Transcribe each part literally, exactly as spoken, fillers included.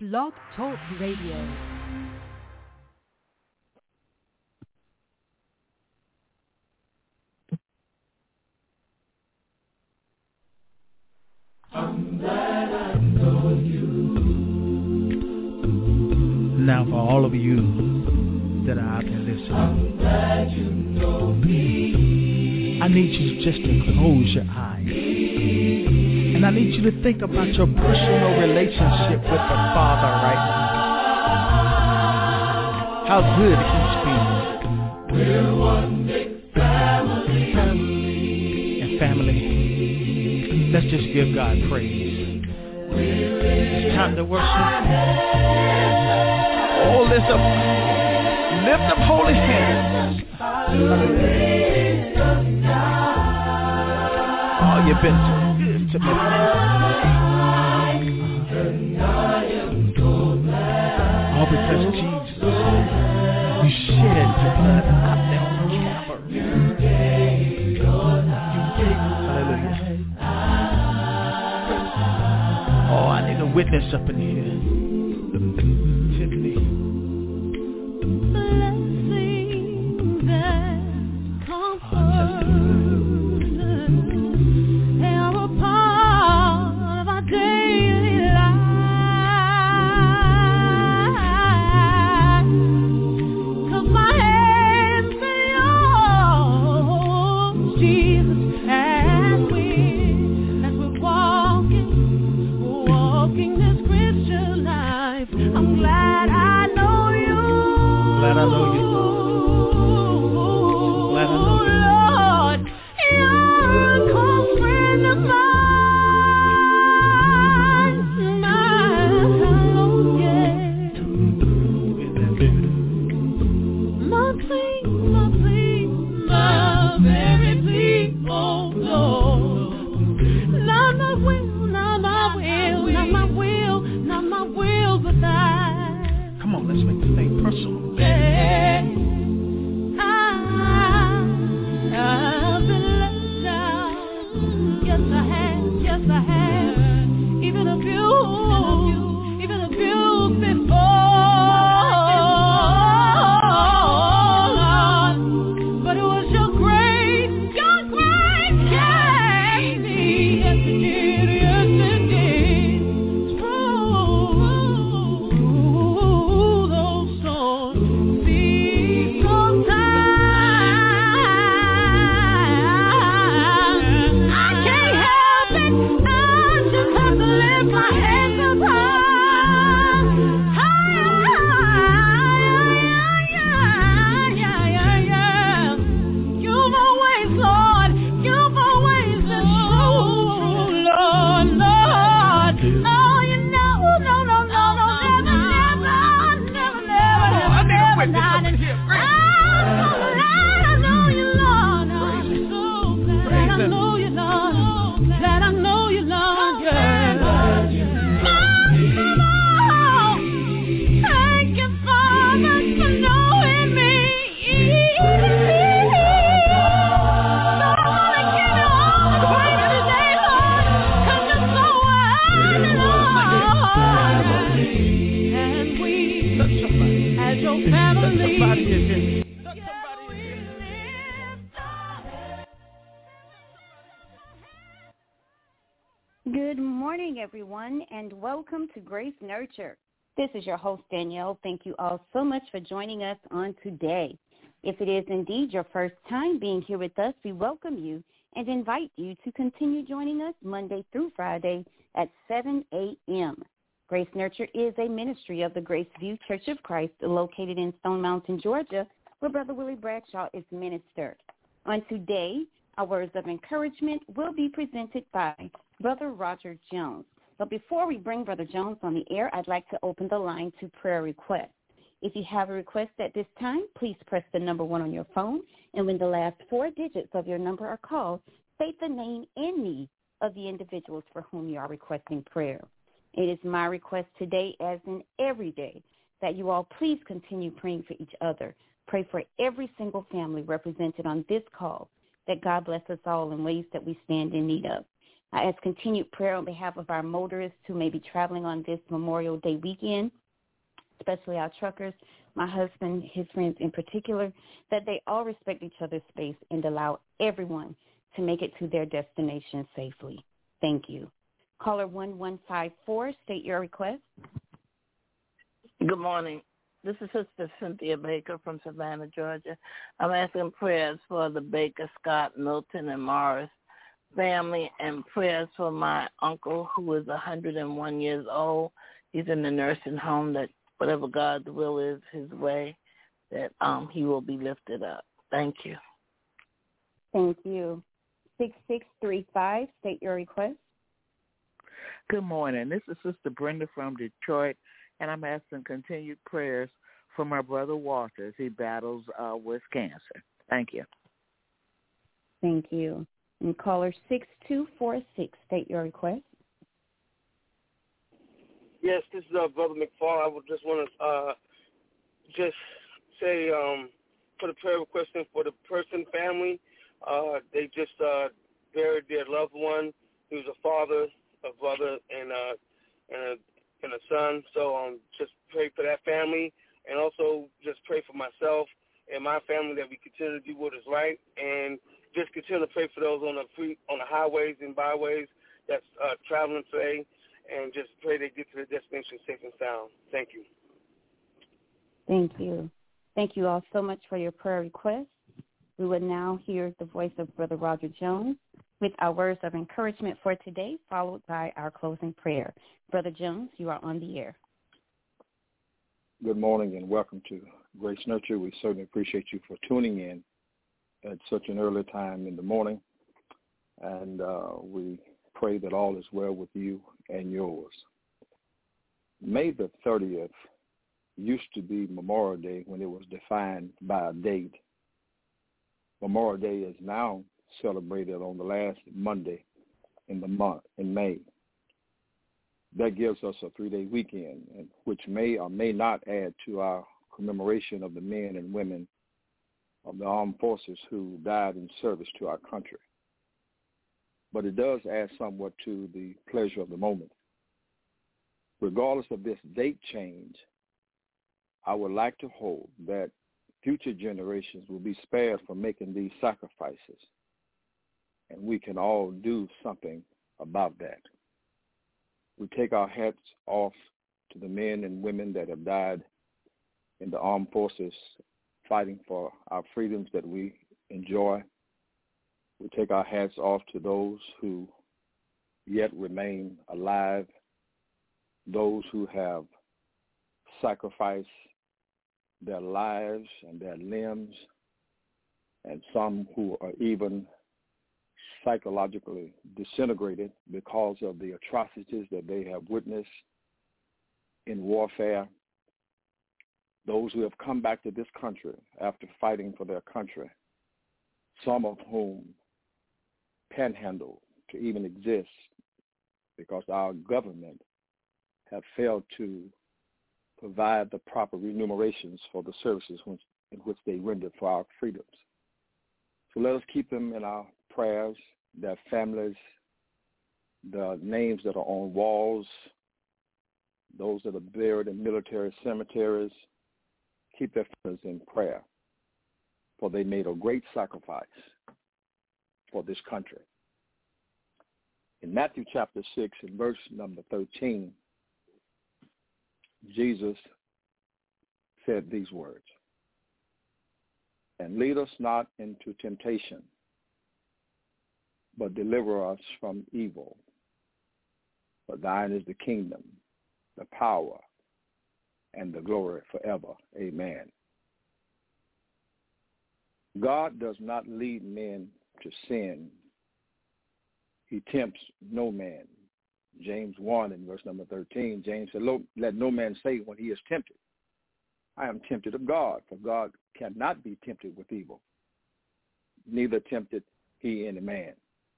Blog Talk Radio. I'm glad I know you. Now for all of you that are out there listening, I'm glad you know me. I need you just to close your eyes. And I need you to think about your personal relationship with the Father right now. How good He's been. We're one big family. family. And family, let's just give God praise. It's time to worship. Oh, lift up, lift up holy hands. Oh, you've been so good to me. All because Jesus, you shed your blood out there on Calvary. Hallelujah. Oh, I need a witness up in here. Tiffany. Blessings that comfort, they are a part of our daily life. 'Cause my hands are yours, Jesus, as we, as we're walking, walking this Christian life. I'm glad I know you. Glad I know you. Glad I know you. Lord, you're a close friend of mine. Mine, yeah. My plea, my plea, my very plea, oh Lord. Not my will, not my will, not my will, not my will, but thine. Come on, let's make this thing personal. Yeah. I, I've been let down. Yes, I have, yes, I have. Even abused, even abused before. But it was your grace, your grace kept me. Yes, it did, yes, it did. Through those storms, see, sometimes I can't help it. I just have to lift my hands up high. High. You've always, Lord, you've always been true, Lord, Lord. Oh, you know, no, no, no, no, never, never, never, never, never, not. I'm so glad I know you, Lord. I'm so glad I know you, Lord. Glad I know you, Lord. Yeah. Oh, thank you, Father, for knowing me. As your family, Good morning, everyone, and welcome to Grace Nurture. This is your host, Danielle. Thank you all so much for joining us on today. If it is indeed your first time being here with us, we welcome you and invite you to continue joining us Monday through Friday at seven a.m. Grace Nurture is a ministry of the Grace View Church of Christ located in Stone Mountain, Georgia, where Brother Willie Bradshaw is ministered. On today, our words of encouragement will be presented by Brother Roger Jones. But before we bring Brother Jones on the air, I'd like to open the line to prayer requests. If you have a request at this time, please press the number one on your phone, and when the last four digits of your number are called, state the name and need of the individuals for whom you are requesting prayer. It is my request today, as in every day, that you all please continue praying for each other. Pray for every single family represented on this call, that God bless us all in ways that we stand in need of. I ask continued prayer on behalf of our motorists who may be traveling on this Memorial Day weekend, especially our truckers, my husband, his friends in particular, that they all respect each other's space and allow everyone to make it to their destination safely. Thank you. Caller one one five four, state your request. Good morning. This is Sister Cynthia Baker from Savannah, Georgia. I'm asking prayers for the Baker, Scott, Milton, and Morris family, and prayers for my uncle who is one hundred one years old. He's in the nursing home, that whatever God's will is his way, that um, he will be lifted up. Thank you. Thank you. six six three five, state your request. Good morning. This is Sister Brenda from Detroit, and I'm asking continued prayers for my brother Walter as he battles uh, with cancer. Thank you. Thank you. And caller six two four six, state your request. Yes, this is uh, Brother McFall. I would just want to uh, just say um, put a prayer request in for the person family. Uh, they just uh, buried their loved one. He was a father, a brother, and uh, and a and a son. So um, just pray for that family, and also just pray for myself and my family that we continue to do what is right, and just continue to pray for those on the free on the highways and byways that's uh, traveling today, and just pray they get to their destination safe and sound. Thank you. Thank you. Thank you all so much for your prayer requests. We will now hear the voice of Brother Roger Jones with our words of encouragement for today, followed by our closing prayer. Brother Jones, you are on the air. Good morning and welcome to Grace Nurture. We certainly appreciate you for tuning in at such an early time in the morning, and uh, we pray that all is well with you and yours. May the thirtieth used to be Memorial Day when it was defined by a date. Memorial Day is now celebrated on the last Monday in the month, in May. That gives us a three-day weekend, which may or may not add to our commemoration of the men and women of the armed forces who died in service to our country. But it does add somewhat to the pleasure of the moment. Regardless of this date change, I would like to hope that future generations will be spared from making these sacrifices, and we can all do something about that. We take our hats off to the men and women that have died in the armed forces fighting for our freedoms that we enjoy. We take our hats off to those who yet remain alive, those who have sacrificed their lives and their limbs, and some who are even psychologically disintegrated because of the atrocities that they have witnessed in warfare. Those who have come back to this country after fighting for their country, some of whom panhandle to even exist because our government have failed to provide the proper remunerations for the services which, in which they rendered for our freedoms. So let us keep them in our prayers, their families, the names that are on walls, those that are buried in military cemeteries. Keep their families in prayer, for they made a great sacrifice for this country. In Matthew chapter six, in verse number thirteen, Jesus said these words, "And lead us not into temptation, but deliver us from evil. For thine is the kingdom, the power, and the glory forever. Amen." God does not lead men to sin. He tempts no man. James one in verse number thirteen, James said, "Let no man say when he is tempted, I am tempted of God, for God cannot be tempted with evil, neither tempted he any man."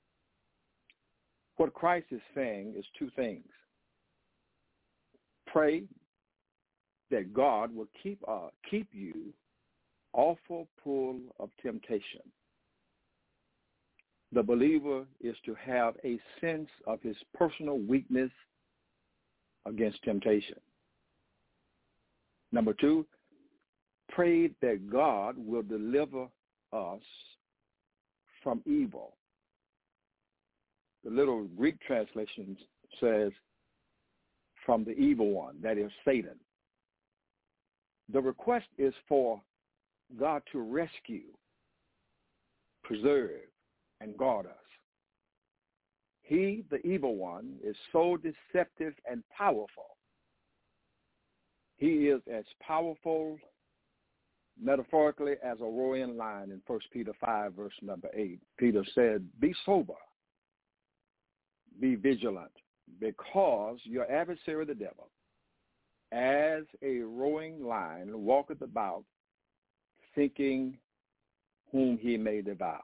What Christ is saying is two things. Pray that God will keep uh, keep you awful full of temptation. the believer is to have a sense of his personal weakness against temptation. Number two, pray that God will deliver us from evil. The little Greek translation says, from the evil one, that is Satan. The request is for God to rescue, preserve, and guard us. He, the evil one, is so deceptive and powerful. He is as powerful metaphorically as a roaring lion in First Peter five, verse number eight. Peter said, be sober, be vigilant, because your adversary the devil, as a roaring lion, walketh about, seeking whom he may devour.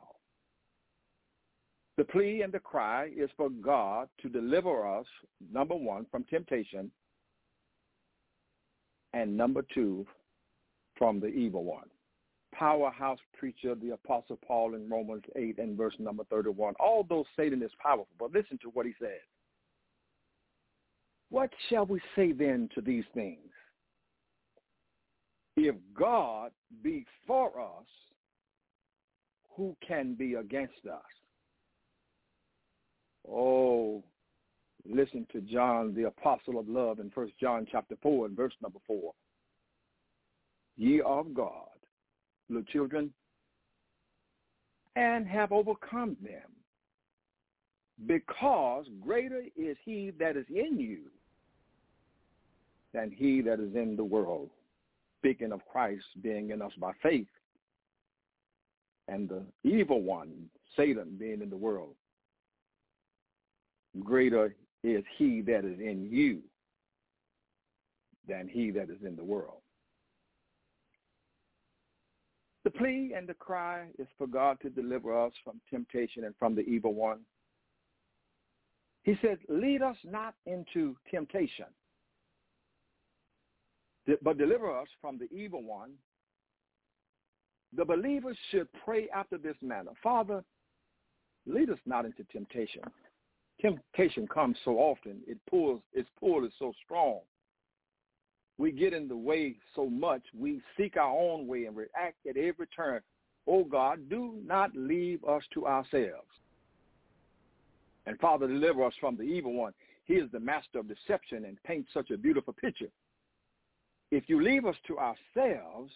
The plea and the cry is for God to deliver us, number one, from temptation, and number two, from the evil one. Powerhouse preacher, the Apostle Paul in Romans eight and verse number thirty-one. Although Satan is powerful, but listen to what he says. What shall we say then to these things? If God be for us, who can be against us? Oh, listen to John, the apostle of love, in First John chapter four and verse number four. Ye are of God, little children, and have overcome them, because greater is he that is in you than he that is in the world. Speaking of Christ being in us by faith, and the evil one, Satan, being in the world. Greater is he that is in you than he that is in the world. The plea and the cry is for God to deliver us from temptation and from the evil one. He says, lead us not into temptation, but deliver us from the evil one. The believers should pray after this manner. Father, lead us not into temptation. Temptation comes so often. It pulls, its pull is so strong. We get in the way so much. We seek our own way and react at every turn. Oh God, do not leave us to ourselves. And Father, deliver us from the evil one. He is the master of deception and paints such a beautiful picture. If you leave us to ourselves,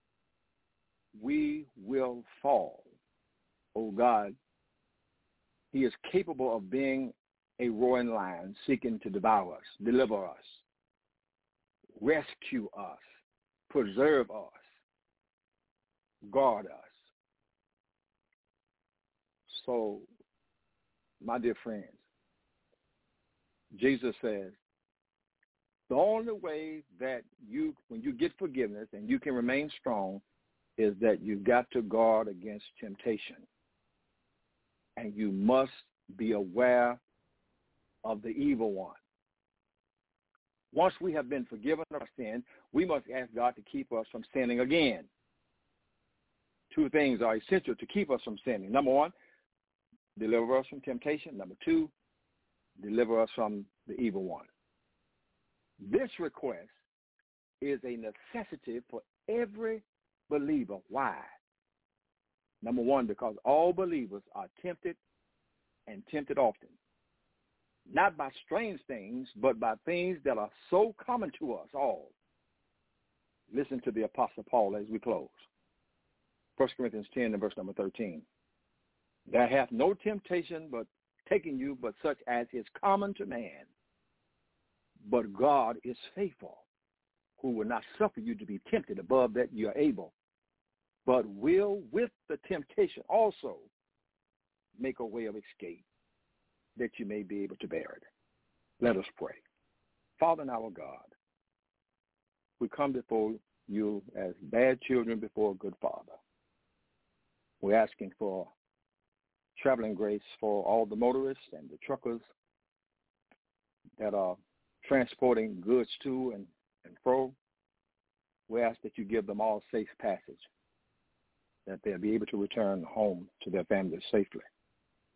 we will fall. Oh God, he is capable of being a roaring lion seeking to devour us, deliver us, rescue us, preserve us, guard us. So, my dear friends, Jesus says, the only way that you, when you get forgiveness and you can remain strong, is that you've got to guard against temptation. And you must be aware of the evil one. Once we have been forgiven of our sin, we must ask God to keep us from sinning again. Two things are essential to keep us from sinning. Number one, deliver us from temptation. Number two, deliver us from the evil one. This request is a necessity for every believer. Why? Number one, because all believers are tempted and tempted often. Not by strange things, but by things that are so common to us all. Listen to the Apostle Paul as we close. First Corinthians ten and verse number thirteen. There hath no temptation but taken you, but such as is common to man. But God is faithful, who will not suffer you to be tempted above that you are able, but will with the temptation also make a way of escape, that you may be able to bear it. Let us pray. Father and our God, we come before you as bad children before a good Father. We're asking for traveling grace for all the motorists and the truckers that are transporting goods to and, and fro. We ask that you give them all safe passage, that they'll be able to return home to their families safely.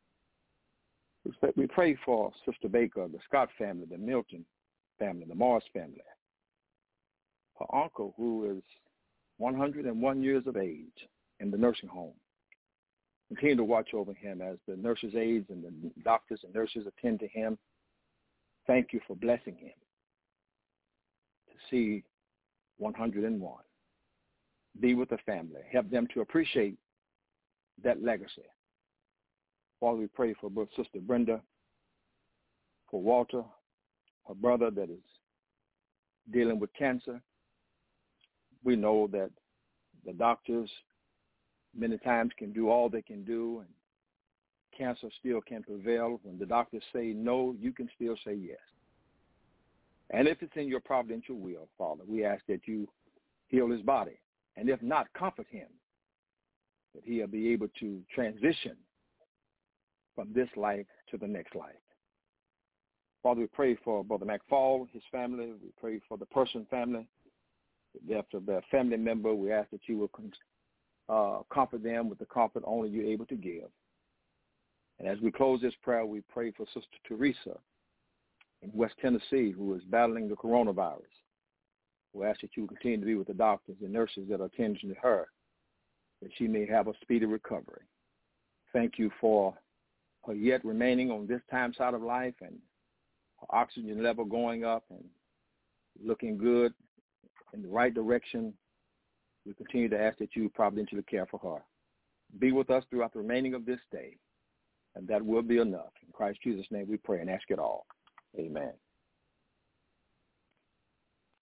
We pray for Sister Baker, the Scott family, the Milton family, the Morris family. Her uncle, who is one hundred one years of age in the nursing home. Continue to watch over him as the nurses' aides and the doctors and nurses attend to him. Thank you for blessing him to see one hundred one. Be with the family. Help them to appreciate that legacy. Father, we pray for both Sister Brenda, for Walter, her brother that is dealing with cancer. We know that the doctors many times can do all they can do, and cancer still can prevail. When the doctors say no, you can still say yes. And if it's in your providential will, Father, we ask that you heal his body. And if not, comfort him, that he'll be able to transition from this life to the next life. Father, we pray for Brother McFall, his family. We pray for the Person family. The death of their family member, we ask that you will uh, comfort them with the comfort only you're able to give. And as we close this prayer, we pray for Sister Teresa in West Tennessee, who is battling the coronavirus. We ask that you will continue to be with the doctors and nurses that are attending to her, that she may have a speedy recovery. Thank you for her yet remaining on this time side of life and her oxygen level going up and looking good in the right direction. We continue to ask that you providentially care for her. Be with us throughout the remaining of this day, and that will be enough. In Christ Jesus' name we pray and ask it all. Amen.